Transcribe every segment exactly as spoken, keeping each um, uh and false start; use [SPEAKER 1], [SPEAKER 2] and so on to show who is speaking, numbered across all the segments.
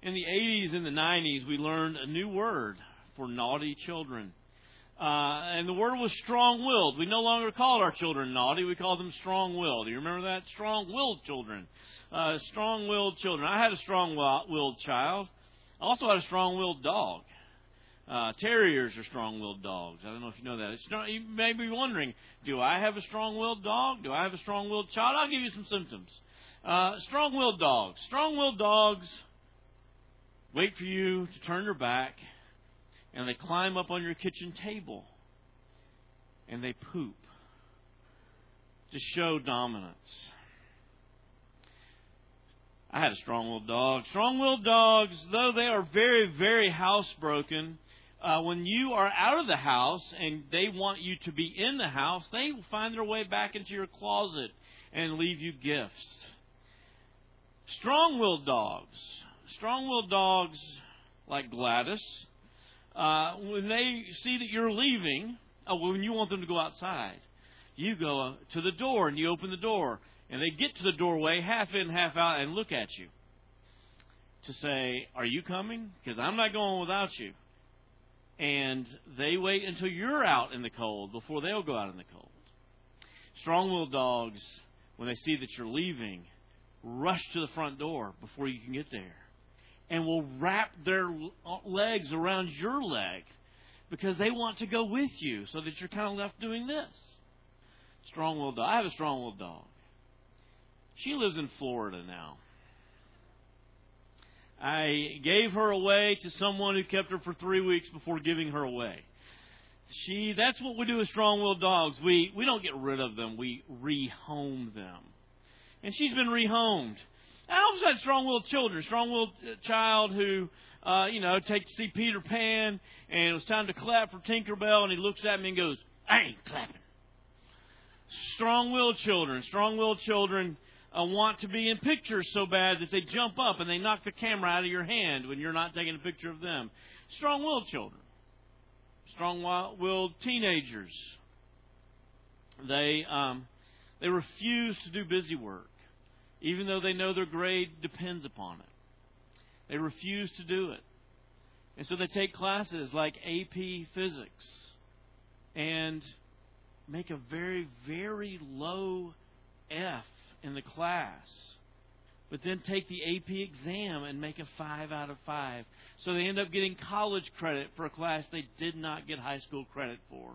[SPEAKER 1] In the eighties and the nineties, we learned a new word for naughty children. Uh, and the word was strong-willed. We no longer call our children naughty. We call them strong-willed. Do you remember that? Strong-willed children. Uh, strong-willed children. I had a strong-willed child. I also had a strong-willed dog. Uh, terriers are strong-willed dogs. I don't know if you know that. It's not, you may be wondering, do I have a strong-willed dog? Do I have a strong-willed child? I'll give you some symptoms. Uh, strong-willed dogs. Strong-willed dogs wait for you to turn your back, and they climb up on your kitchen table, and they poop to show dominance. I had a strong-willed dog. Strong-willed dogs, though they are very, very housebroken, uh, when you are out of the house and they want you to be in the house, they will find their way back into your closet and leave you gifts. Strong-willed dogs. Strong-willed dogs, like Gladys, uh, when they see that you're leaving, oh, when you want them to go outside, you go to the door and you open the door, and they get to the doorway, half in, half out, and look at you to say, are you coming? Because I'm not going without you. And they wait until you're out in the cold before they'll go out in the cold. Strong-willed dogs, when they see that you're leaving, rush to the front door before you can get there and will wrap their legs around your leg because they want to go with you so that you're kind of left doing this. Strong-willed dog. I have a strong-willed dog. She lives in Florida now. I gave her away to someone who kept her for three weeks before giving her away. She, that's what we do with strong-willed dogs. We, we don't get rid of them. We rehome them. And she's been rehomed. I also had strong-willed children. Strong-willed child who, uh, you know, take to see Peter Pan, and it was time to clap for Tinkerbell, and he looks at me and goes, I ain't clapping. Strong-willed children. Strong-willed children uh, want to be in pictures so bad that they jump up and they knock the camera out of your hand when you're not taking a picture of them. Strong-willed children. Strong-willed teenagers. They um, they refuse to do busy work, even though they know their grade depends upon it. They refuse to do it. And so they take classes like A P Physics and make a very, very low F in the class, but then take the A P exam and make a five out of five. So they end up getting college credit for a class they did not get high school credit for.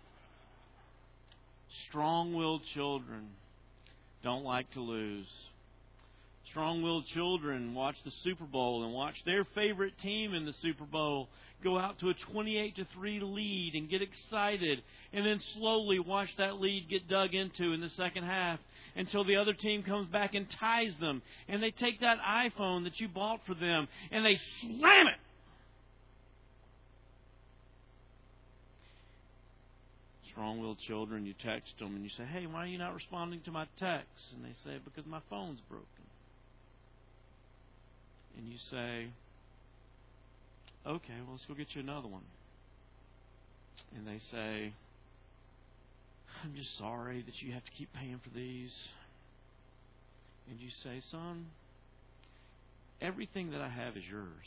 [SPEAKER 1] Strong-willed children don't like to lose. Strong-willed children watch the Super Bowl and watch their favorite team in the Super Bowl go out to a twenty-eight to three lead and get excited, and then slowly watch that lead get dug into in the second half until the other team comes back and ties them. And they take that iPhone that you bought for them and they slam it. Strong-willed children, you text them and you say, hey, why are you not responding to my texts? And they say, because my phone's broken. And you say, okay, well, let's go get you another one. And they say, I'm just sorry that you have to keep paying for these. And you say, son, everything that I have is yours.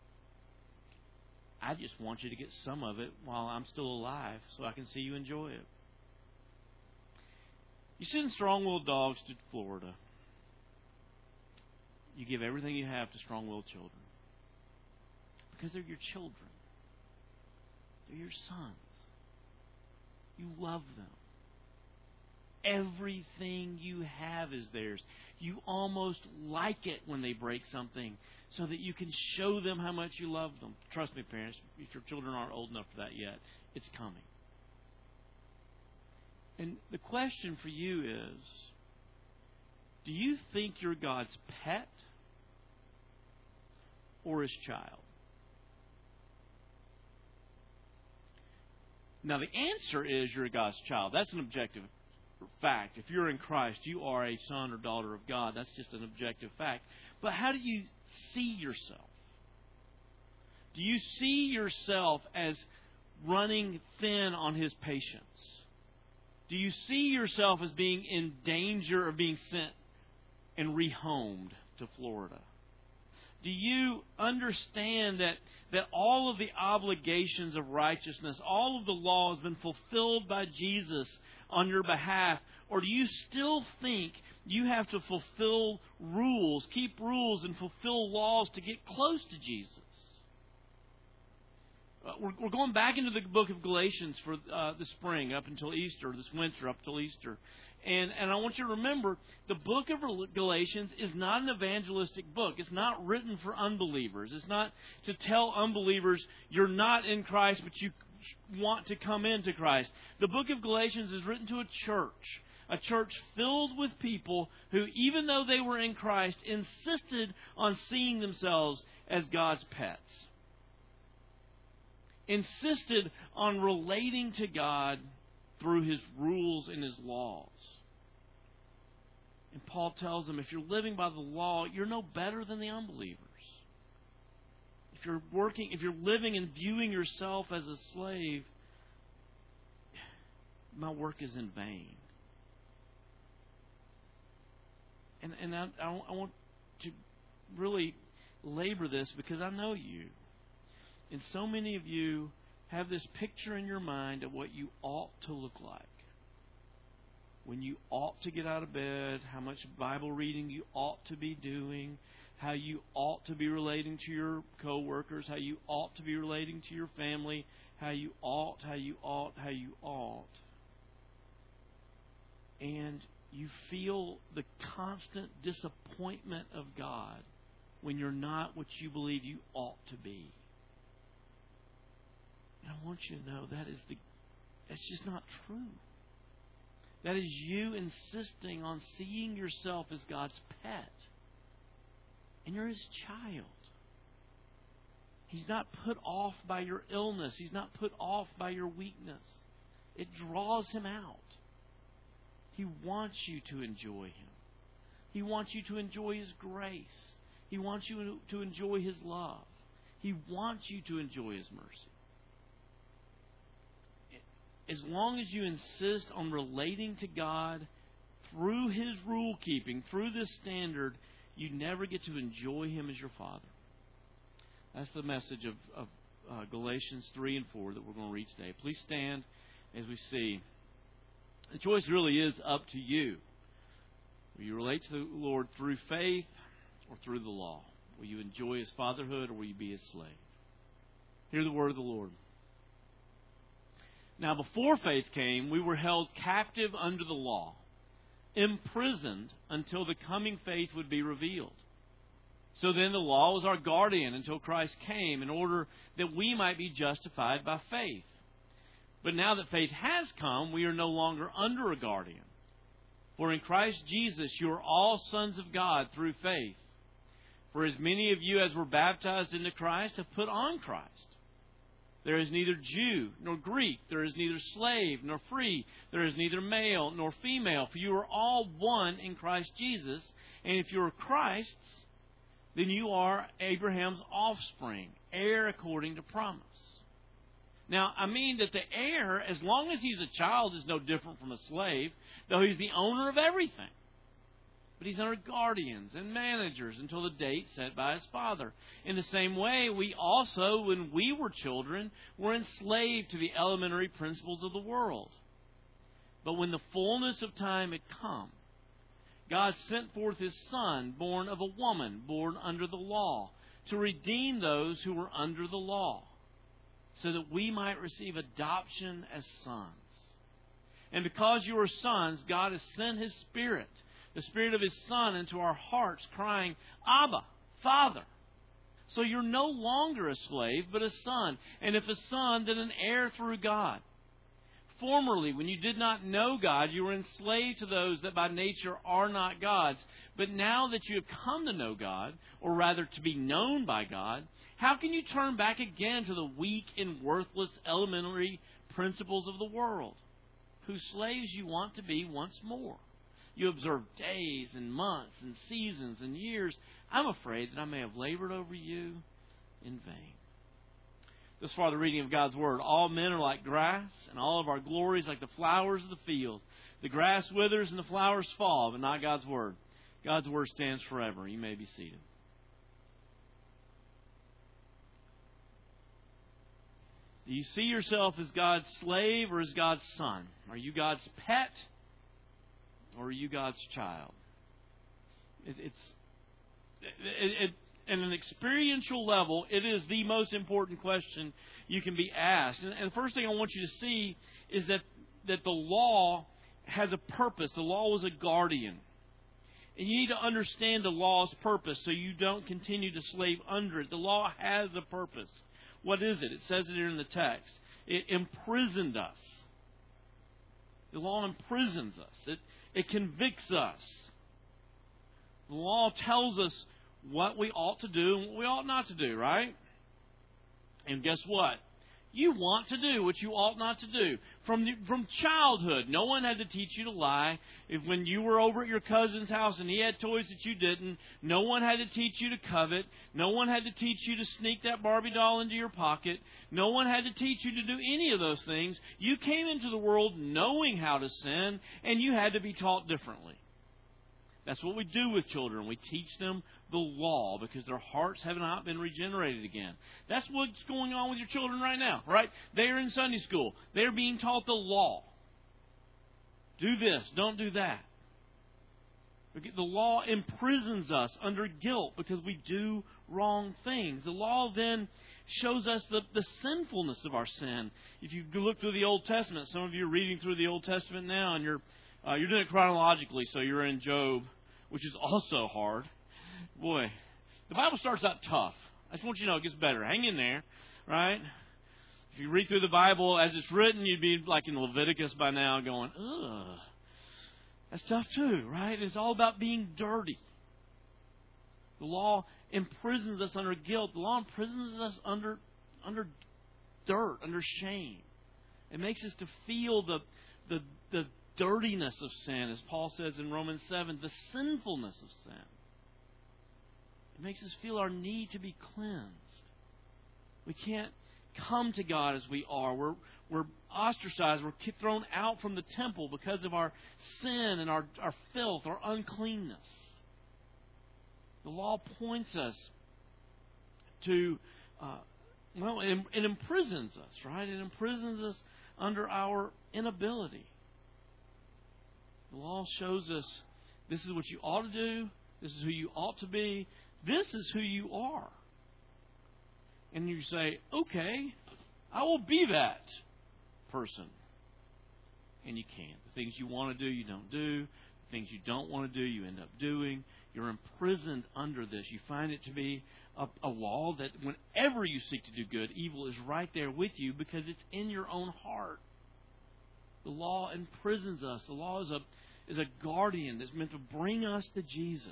[SPEAKER 1] I just want you to get some of it while I'm still alive so I can see you enjoy it. You send strong-willed dogs to Florida. You give everything you have to strong-willed children. Because they're your children. They're your sons. You love them. Everything you have is theirs. You almost like it when they break something so that you can show them how much you love them. Trust me, parents, if your children aren't old enough for that yet, it's coming. And the question for you is, do you think you're God's pet or His child? Now, the answer is you're God's child. That's an objective fact. If you're in Christ, you are a son or daughter of God. That's just an objective fact. But how do you see yourself? Do you see yourself as running thin on His patience? Do you see yourself as being in danger of being sent and rehomed to Florida? Do you understand that, that all of the obligations of righteousness, all of the law has been fulfilled by Jesus on your behalf? Or do you still think you have to fulfill rules, keep rules, and fulfill laws to get close to Jesus? Uh, we're, we're going back into the book of Galatians for uh, the spring, up until Easter, this winter, up till Easter. And, and I want you to remember, the book of Galatians is not an evangelistic book. It's not written for unbelievers. It's not to tell unbelievers you're not in Christ, but you want to come into Christ. The book of Galatians is written to a church, a church filled with people who, even though they were in Christ, insisted on seeing themselves as God's pets. Insisted on relating to God through His rules and His laws. And Paul tells them, if you're living by the law, you're no better than the unbelievers. If you're working, if you're living and viewing yourself as a slave, my work is in vain. And and I, I want to really labor this because I know you. And so many of you have this picture in your mind of what you ought to look like. When you ought to get out of bed, how much Bible reading you ought to be doing, how you ought to be relating to your coworkers, how you ought to be relating to your family, how you ought, how you ought, how you ought. And you feel the constant disappointment of God when you're not what you believe you ought to be. And I want you to know that is the that's just not true. That is you insisting on seeing yourself as God's pet. And you're His child. He's not put off by your illness. He's not put off by your weakness. It draws Him out. He wants you to enjoy Him. He wants you to enjoy His grace. He wants you to enjoy His love. He wants you to enjoy His mercy. As long as you insist on relating to God through His rule keeping, through this standard, you never get to enjoy Him as your Father. That's the message of, of uh, Galatians three and four that we're going to read today. Please stand as we see. The choice really is up to you. Will you relate to the Lord through faith or through the law? Will you enjoy His fatherhood or will you be His slave? Hear the word of the Lord. Now, before faith came, we were held captive under the law, imprisoned until the coming faith would be revealed. So then the law was our guardian until Christ came in order that we might be justified by faith. But now that faith has come, we are no longer under a guardian. For in Christ Jesus you are all sons of God through faith. For as many of you as were baptized into Christ have put on Christ. There is neither Jew nor Greek. There is neither slave nor free. There is neither male nor female. For you are all one in Christ Jesus. And if you are Christ's, then you are Abraham's offspring, heir according to promise. Now, I mean that the heir, as long as he's a child, is no different from a slave, though he's the owner of everything. But he's under guardians and managers until the date set by his father. In the same way, we also, when we were children, were enslaved to the elementary principles of the world. But when the fullness of time had come, God sent forth His Son, born of a woman, born under the law, to redeem those who were under the law, so that we might receive adoption as sons. And because you are sons, God has sent His Spirit, the Spirit of His Son, into our hearts, crying, Abba, Father. So you're no longer a slave, but a son. And if a son, then an heir through God. Formerly, when you did not know God, you were enslaved to those that by nature are not God's. But now that you have come to know God, or rather to be known by God, how can you turn back again to the weak and worthless elementary principles of the world, whose slaves you want to be once more? You observe days and months and seasons and years. I'm afraid that I may have labored over you in vain. This far, the reading of God's Word. All men are like grass, and all of our glories like the flowers of the field. The grass withers and the flowers fall, but not God's Word. God's Word stands forever. You may be seated. Do you see yourself as God's slave or as God's son? Are you God's pet or are you God's child? It, it's it, it, at an experiential level, it is the most important question you can be asked. And, and the first thing I want you to see is that, that the law has a purpose. The law was a guardian. And you need to understand the law's purpose so you don't continue to slave under it. The law has a purpose. What is it? It says it here in the text. It imprisoned us. The law imprisons us. It, it convicts us. The law tells us what we ought to do and what we ought not to do, right? And guess what? You want to do what you ought not to do. From the, from childhood, no one had to teach you to lie. If when you were over at your cousin's house and he had toys that you didn't, no one had to teach you to covet. No one had to teach you to sneak that Barbie doll into your pocket. No one had to teach you to do any of those things. You came into the world knowing how to sin, and you had to be taught differently. That's what we do with children. We teach them the law because their hearts have not been regenerated again. That's what's going on with your children right now, right? They're in Sunday school. They're being taught the law. Do this, don't do that. The law imprisons us under guilt because we do wrong things. The law then shows us the, the sinfulness of our sin. If you look through the Old Testament, some of you are reading through the Old Testament now, and you're uh, you're doing it chronologically, so you're in Job, which is also hard. Boy, the Bible starts out tough. I just want you to know it gets better. Hang in there, right? If you read through the Bible as it's written, you'd be like in Leviticus by now going, ugh, that's tough too, right? It's all about being dirty. The law imprisons us under guilt. The law imprisons us under, under dirt, under shame. It makes us to feel the, the, the dirtiness of sin, as Paul says in Romans seven, the sinfulness of sin. It makes us feel our need to be cleansed. We can't come to God as we are. We're, we're ostracized. We're thrown out from the temple because of our sin and our, our filth, our uncleanness. The law points us to, uh, well, it, it imprisons us, right? It imprisons us under our inability. The law shows us this is what you ought to do. This is who you ought to be. This is who you are. And you say, okay, I will be that person. And you can't. The things you want to do, you don't do. The things you don't want to do, you end up doing. You're imprisoned under this. You find it to be a, a law that whenever you seek to do good, evil is right there with you because it's in your own heart. The law imprisons us. The law is a is a guardian that's meant to bring us to Jesus.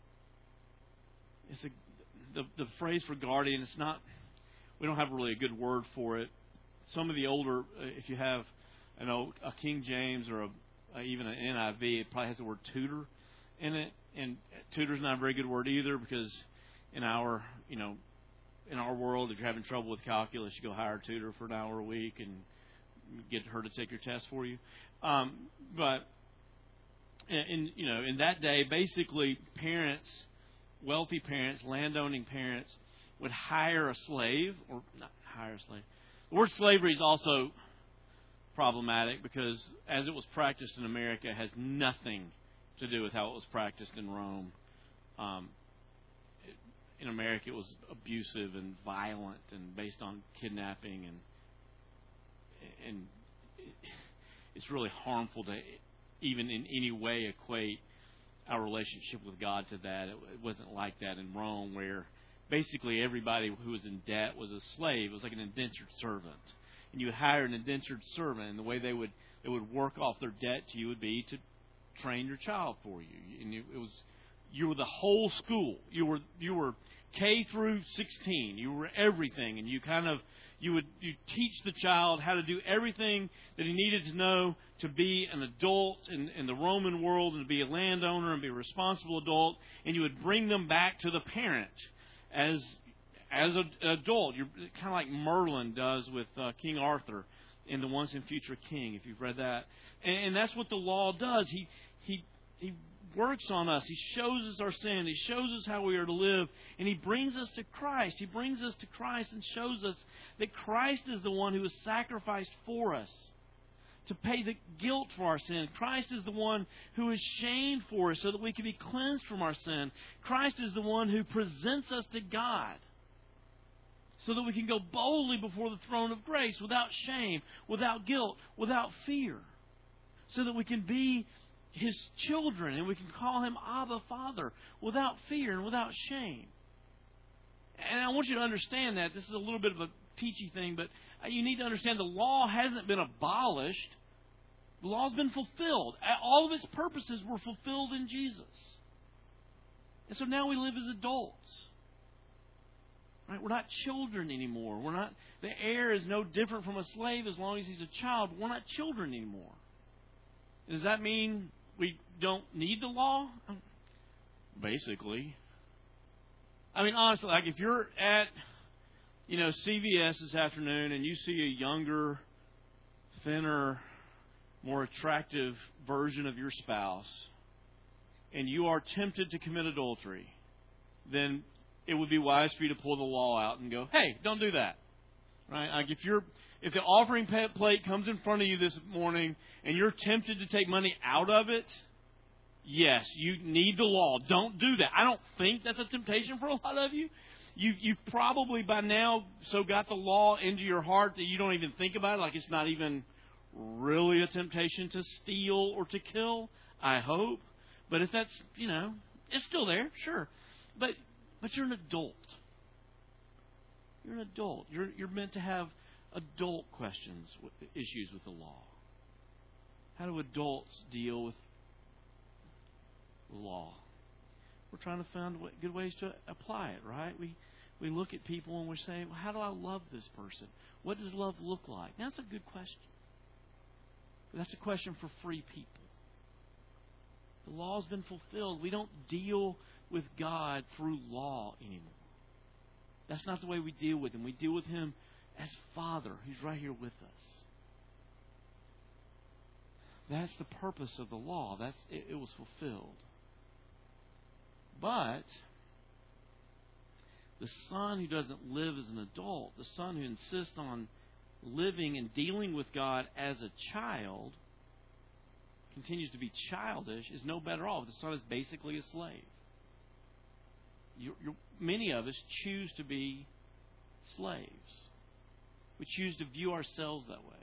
[SPEAKER 1] It's a the the phrase for guardian. It's not. We don't have really a good word for it. Some of the older, if you have, you know, a King James or a, a, even an N I V, it probably has the word tutor in it. And tutor is not a very good word either because in our you know in our world, if you're having trouble with calculus, you go hire a tutor for an hour a week and get her to take your test for you. Um, but in you know in that day, basically parents, wealthy parents, landowning parents would hire a slave or not hire a slave. The word slavery is also problematic because as it was practiced in America, it has nothing to do with how it was practiced in Rome. Um, it, in America, it was abusive and violent and based on kidnapping and and it's really harmful to even in any way equate our relationship with God to that. It wasn't like that in Rome, where basically everybody who was in debt was a slave. It was like an indentured servant. And you would hire an indentured servant, and the way they would they would work off their debt to you would be to train your child for you. And it was you were the whole school. You were you were K through sixteen. You were everything, and you kind of You would you teach the child how to do everything that he needed to know to be an adult in, in the Roman world and to be a landowner and be a responsible adult. And you would bring them back to the parent as as a, an adult. You're kind of like Merlin does with uh, King Arthur in The Once and Future King, if you've read that. And, and that's what the law does. He he he works on us. He shows us our sin. He shows us how we are to live. And He brings us to Christ. He brings us to Christ and shows us that Christ is the one who was sacrificed for us to pay the guilt for our sin. Christ is the one who is shamed for us so that we can be cleansed from our sin. Christ is the one who presents us to God so that we can go boldly before the throne of grace without shame, without guilt, without fear. So that we can be His children and we can call Him Abba, Father, without fear and without shame. And I want you to understand that. This is a little bit of a teachy thing, but you need to understand the law hasn't been abolished. The law's been fulfilled. All of its purposes were fulfilled in Jesus. And so now we live as adults. Right? We're not children anymore. We're not. The heir is no different from a slave as long as he's a child. We're not children anymore. Does that mean we don't need the law? Basically. I mean, honestly, like if you're at, you know, C V S this afternoon and you see a younger, thinner, more attractive version of your spouse, and you are tempted to commit adultery, then it would be wise for you to pull the law out and go, hey, don't do that. Right? Like if you're if the offering plate comes in front of you this morning and you're tempted to take money out of it, yes, you need the law. Don't do that. I don't think that's a temptation for a lot of you. You you've probably by now so got the law into your heart that you don't even think about it, like it's not even really a temptation to steal or to kill, I hope. But if that's, you know, it's still there, sure. But but you're an adult. You're an adult. You're you're meant to have adult questions, issues with the law. How do adults deal with the law? We're trying to find good ways to apply it, right? We we look at people and we're saying, well, how do I love this person? What does love look like? Now, that's a good question. But that's a question for free people. The law's been fulfilled. We don't deal with God through law anymore. That's not the way we deal with Him. We deal with Him as Father. He's right here with us. That's the purpose of the law. That's it, it was fulfilled. But the son who doesn't live as an adult, the son who insists on living and dealing with God as a child, continues to be childish, is no better off. The son is basically a slave. You're, you're, many of us choose to be slaves. We choose to view ourselves that way.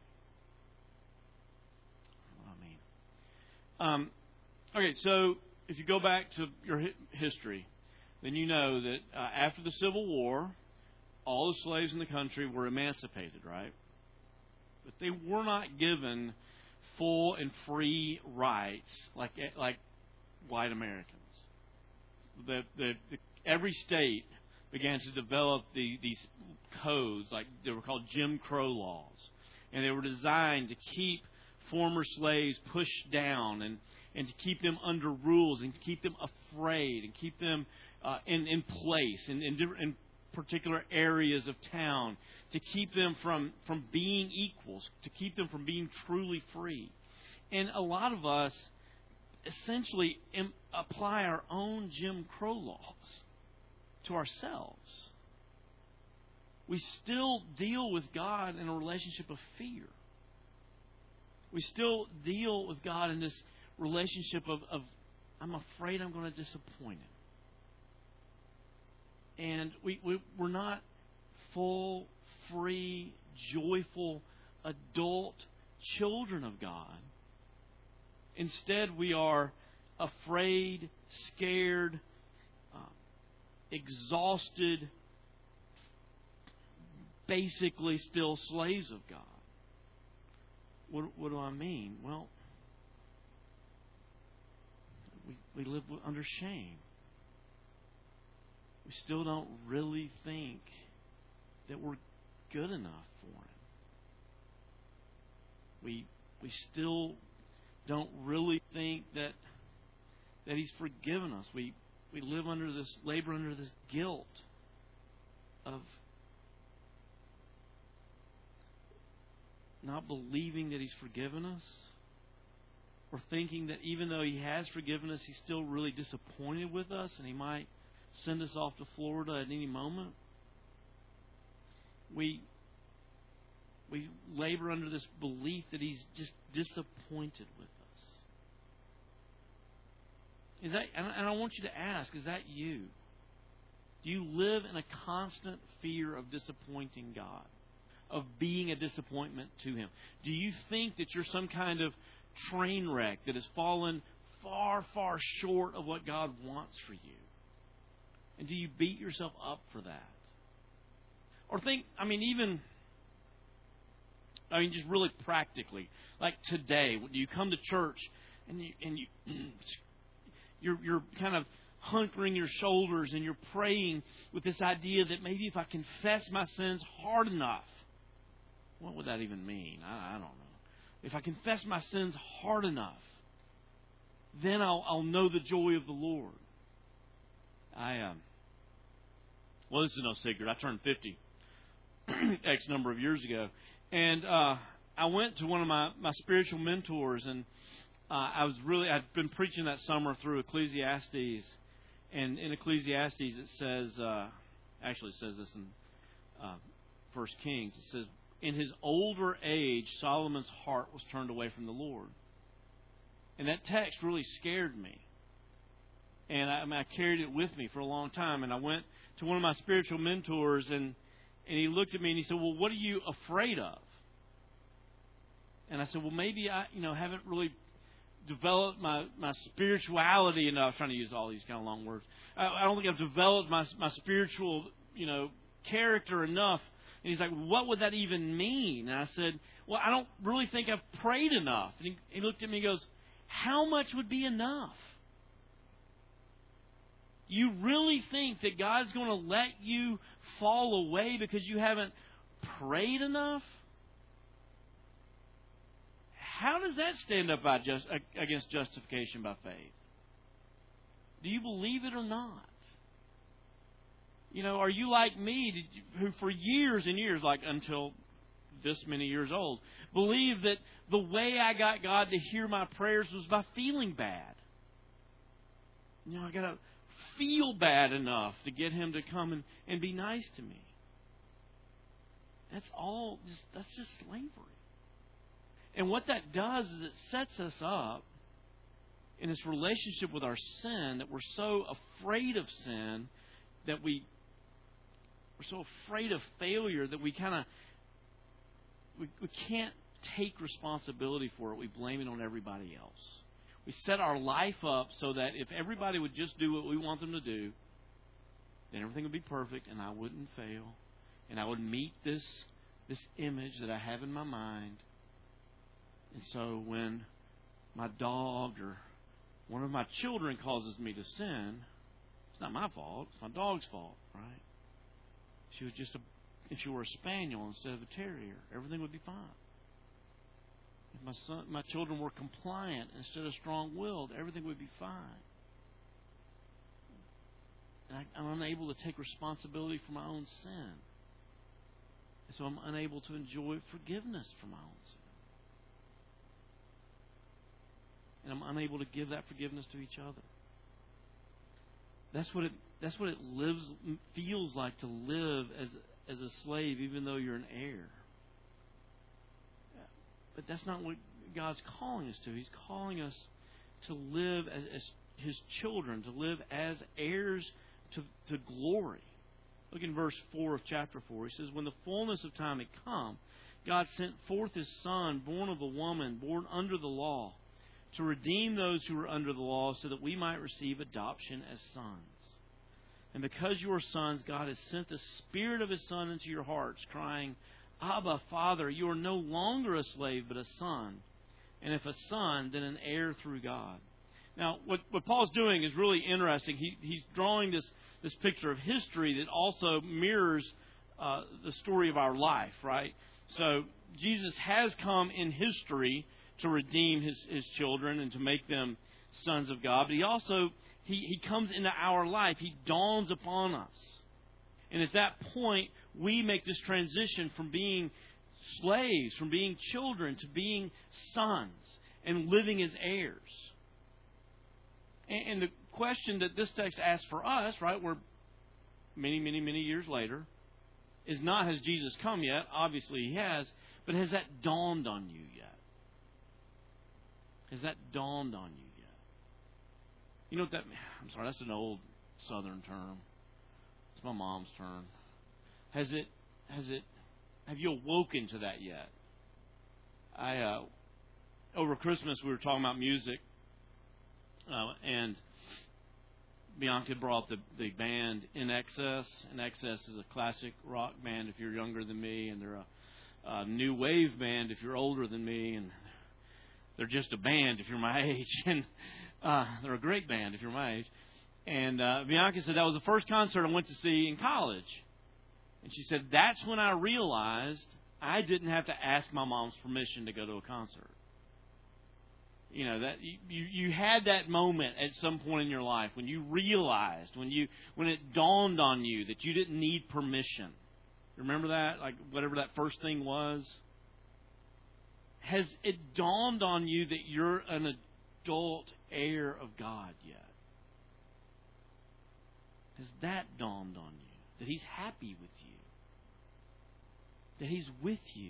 [SPEAKER 1] What I mean. Um, okay, so if you go back to your history, then you know that uh, after the Civil War, all the slaves in the country were emancipated, right? But they were not given full and free rights like like white Americans. The, the, the, every state began to develop the, these codes, like they were called Jim Crow laws, and they were designed to keep former slaves pushed down and, and to keep them under rules and to keep them afraid and keep them uh, in, in place in, in, in particular areas of town, to keep them from, from being equals, to keep them from being truly free. And a lot of us essentially im- apply our own Jim Crow laws to ourselves. We still deal with God in a relationship of fear. We still deal with God in this relationship of, of I'm afraid I'm going to disappoint Him. And we, we, we're not full, free, joyful, adult children of God. Instead, we are afraid, scared, uh, exhausted, basically still slaves of God. What, what do I mean? Well, we, we live under shame. We still don't really think that we're good enough for Him. We we still don't really think that that He's forgiven us. We we live under this labor under this guilt of not believing that He's forgiven us, or or thinking that even though He has forgiven us, He's still really disappointed with us and He might send us off to Florida at any moment. We we labor under this belief that He's just disappointed with us. Is that, and I want you to ask, is that you? Do you live in a constant fear of disappointing God? Of being a disappointment to Him? Do you think that you're some kind of train wreck that has fallen far, far short of what God wants for you? And do you beat yourself up for that? Or think, I mean, even, I mean, just really practically, like today, when you come to church and you and you you're you're kind of hunkering your shoulders and you're praying with this idea that maybe if I confess my sins hard enough. What would that even mean? I, I don't know. If I confess my sins hard enough, then I'll, I'll know the joy of the Lord. I um. Well, this is no secret. I turned fifty X number of years ago, and uh, I went to one of my, my spiritual mentors, and uh, I was really I'd been preaching that summer through Ecclesiastes, and in Ecclesiastes it says, uh, actually it says this in uh, First Kings. It says, in his older age, Solomon's heart was turned away from the Lord. And that text really scared me. And I, I, mean, I carried it with me for a long time. And I went to one of my spiritual mentors, and, and he looked at me and he said, well, what are you afraid of? And I said, well, maybe I you know, haven't really developed my, my spirituality enough. I was trying to use all these kind of long words. I, I don't think I've developed my, my spiritual you know, character enough. And he's like, what would that even mean? And I said, well, I don't really think I've prayed enough. And he, he looked at me and goes, how much would be enough? You really think that God's going to let you fall away because you haven't prayed enough? How does that stand up by just, against justification by faith? Do you believe it or not? You know, are you like me, did you, who for years and years, like until this many years old, believed that the way I got God to hear my prayers was by feeling bad? You know, I got to feel bad enough to get Him to come and, and be nice to me. That's all, just, that's just slavery. And what that does is it sets us up in this relationship with our sin that we're so afraid of sin that we We're so afraid of failure that we kind of we, we can't take responsibility for it. We blame it on everybody else. We set our life up so that if everybody would just do what we want them to do, then everything would be perfect and I wouldn't fail. And I would meet this this image that I have in my mind. And so when my dog or one of my children causes me to sin, it's not my fault. It's my dog's fault, right? She was just a, if she were a spaniel instead of a terrier, everything would be fine. If my son, my children were compliant instead of strong-willed, everything would be fine. And I, I'm unable to take responsibility for my own sin. And so I'm unable to enjoy forgiveness for my own sin. And I'm unable to give that forgiveness to each other. That's what it. That's what it lives feels like to live as as a slave, even though you're an heir. But that's not what God's calling us to. He's calling us to live as, as His children, to live as heirs to, to glory. Look in verse four of chapter four. He says, when the fullness of time had come, God sent forth His Son, born of a woman, born under the law, to redeem those who were under the law, so that we might receive adoption as sons. And because you are sons, God has sent the Spirit of His Son into your hearts, crying, Abba, Father, you are no longer a slave, but a son. And if a son, then an heir through God. Now, what, what Paul's doing is really interesting. He, he's drawing this, this picture of history that also mirrors uh, the story of our life, right? So, Jesus has come in history to redeem His, His children and to make them sons of God. But He also, He, he comes into our life. He dawns upon us. And at that point, we make this transition from being slaves, from being children, to being sons. and living as heirs. And, and the question that this text asks for us, right, we're many, many, many years later, is not has Jesus come yet? Obviously He has. But has that dawned on you yet? Has that dawned on you yet? You know what that... I'm sorry, that's an old Southern term. It's my mom's term. Has it... Has it... Have you awoken to that yet? I... Uh, over Christmas, we were talking about music. Uh, and... Bianca brought the, the band In Excess. In Excess is a classic rock band if you're younger than me, and they're a, a new wave band if you're older than me, and they're just a band if you're my age, and uh, they're a great band if you're my age. And uh, Bianca said that was the first concert I went to see in college, and she said that's when I realized I didn't have to ask my mom's permission to go to a concert. You know, that you, you had that moment at some point in your life when you realized, when you when it dawned on you that you didn't need permission. Remember that? Like whatever that first thing was? Has it dawned on you that you're an adult heir of God yet? Has that dawned on you? That He's happy with you? That He's with you?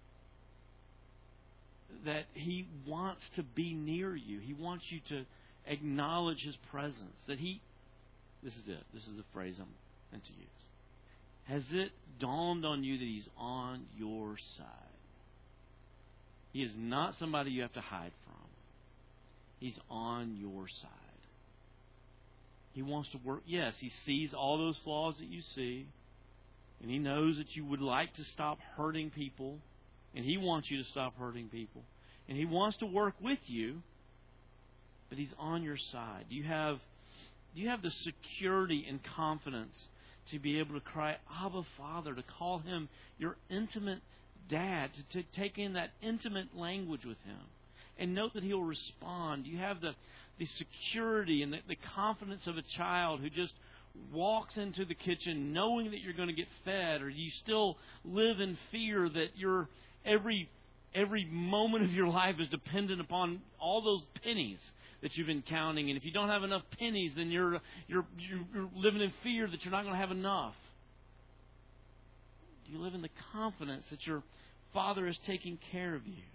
[SPEAKER 1] That He wants to be near you. He wants you to acknowledge His presence. That He... This is it. This is the phrase I'm meant to use. Has it dawned on you that He's on your side? He is not somebody you have to hide from. He's on your side. He wants to work. Yes, He sees all those flaws that you see. And He knows that you would like to stop hurting people. And He wants you to stop hurting people. And He wants to work with you. But He's on your side. Do you have, do you have the security and confidence to be able to cry, Abba, Father, to call Him your intimate dad, to, to take in that intimate language with Him and know that He'll respond? Do you have the, the security and the, the confidence of a child who just walks into the kitchen knowing that you're going to get fed? Or do you still live in fear that you're Every every moment of your life is dependent upon all those pennies that you've been counting, and if you don't have enough pennies, then you're you're you're living in fear that you're not going to have enough. Do you live in the confidence that your Father is taking care of you?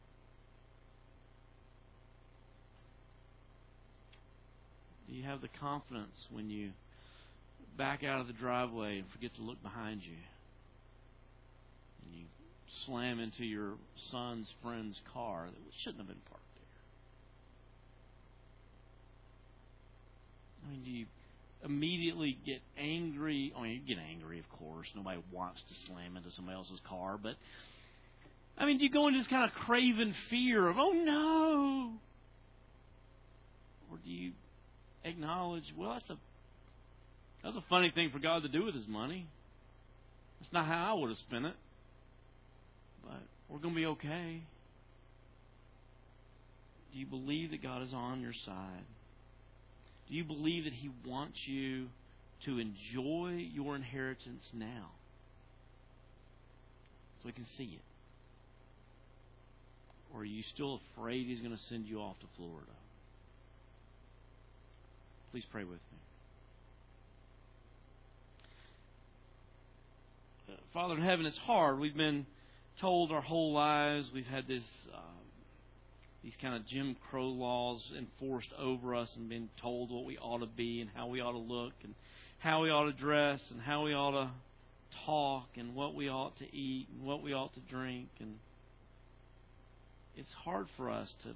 [SPEAKER 1] Do you have the confidence when you back out of the driveway and forget to look behind you, and you slam into your son's friend's car that shouldn't have been parked there? I mean, do you immediately get angry? I mean, you get angry, of course. Nobody wants to slam into somebody else's car. But, I mean, do you go into this kind of craven fear of, oh, no? Or do you acknowledge, well, that's a, that's a funny thing for God to do with His money. That's not how I would have spent it. But we're going to be okay. Do you believe that God is on your side? Do you believe that He wants you to enjoy your inheritance now so He can see it? Or are you still afraid He's going to send you off to Florida? Please pray with me. Uh, Father in heaven, it's hard. We've been told our whole lives, we've had this uh, these kind of Jim Crow laws enforced over us and been told what we ought to be and how we ought to look and how we ought to dress and how we ought to talk and what we ought to eat and what we ought to drink. And it's hard for us to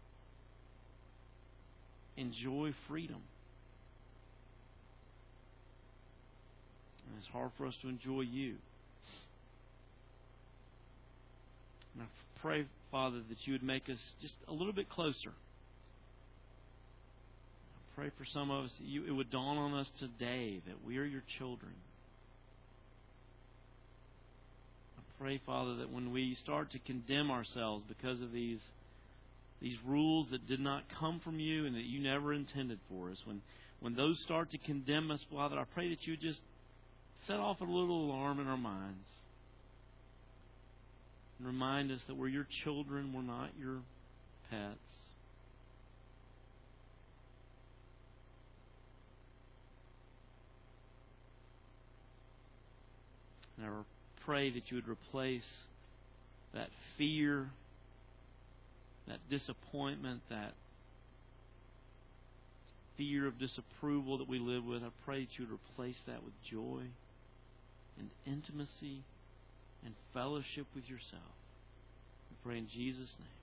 [SPEAKER 1] enjoy freedom. And it's hard for us to enjoy You. And I pray, Father, that You would make us just a little bit closer. I pray for some of us that you, it would dawn on us today that we are Your children. I pray, Father, that when we start to condemn ourselves because of these, these rules that did not come from You and that You never intended for us, when, when those start to condemn us, Father, I pray that You would just set off a little alarm in our minds. And remind us that we're Your children, we're not Your pets. And I pray that you would replace that fear, that disappointment, that fear of disapproval that we live with. I pray that you would replace that with joy and intimacy and fellowship with yourself. We pray in Jesus' name.